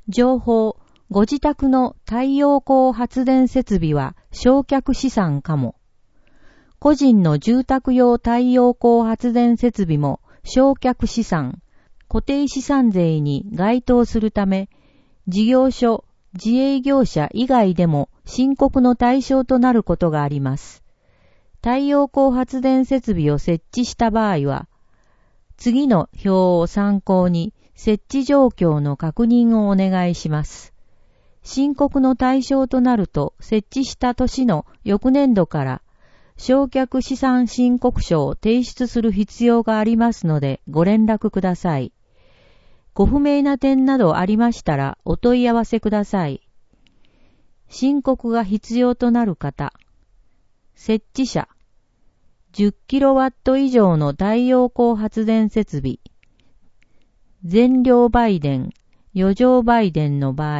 情報、ご自宅の太陽光発電設備は償却資産かも。個人の住宅用太陽光発電設備も償却資産、固定資産税に該当するため、事業所、自営業者以外でも申告の対象となることがあります。太陽光発電設備を設置した場合は、次の表を参考に設置状況の確認をお願いします。申告の対象となると設置した年の翌年度から償却資産申告書を提出する必要がありますのでご連絡ください。ご不明な点などありましたらお問い合わせください。申告が必要となる方、設置者、10kW 以上の太陽光発電設備、全量売電、余剰売電の場合、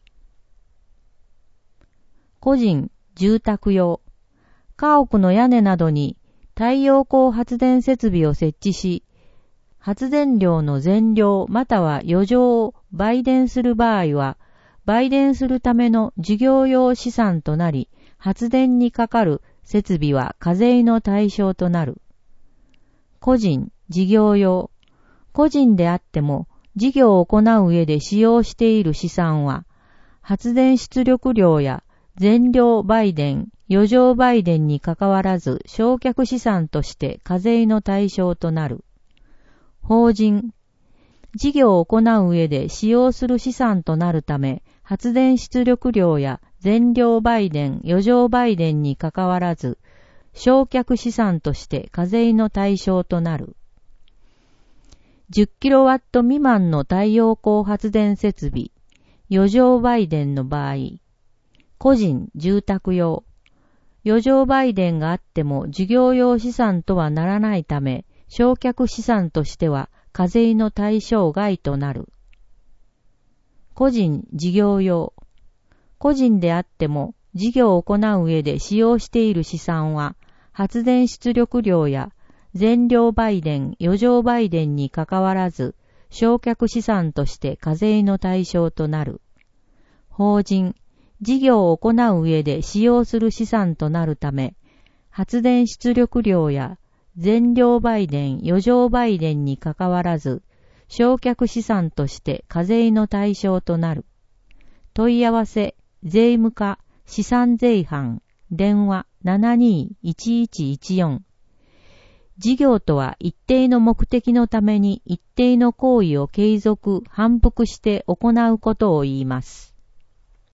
個人、住宅用、家屋の屋根などに太陽光発電設備を設置し、発電量の全量または余剰を売電する場合は、売電するための事業用資産となり、発電にかかる設備は課税の対象となる。個人、事業用、個人であっても事業を行う上で使用している資産は、発電出力量や全量売電、余剰売電にかかわらず償却資産として課税の対象となる。法人、事業を行う上で使用する資産となるため、発電出力量や全量売電、余剰売電にかかわらず、償却資産として課税の対象となる。10kW 未満の太陽光発電設備、余剰売電の場合、個人、住宅用、余剰売電があっても事業用資産とはならないため、償却資産としては課税の対象外となる。個人、事業用、個人であっても事業を行う上で使用している資産は、発電出力量や全量売電、余剰売電にかかわらず、償却資産として課税の対象となる。法人、事業を行う上で使用する資産となるため、発電出力量や全量売電、余剰売電にかかわらず、償却資産として課税の対象となる。問い合わせ、税務課、資産税班、電話721114。事業とは一定の目的のために一定の行為を継続、反復して行うことを言います。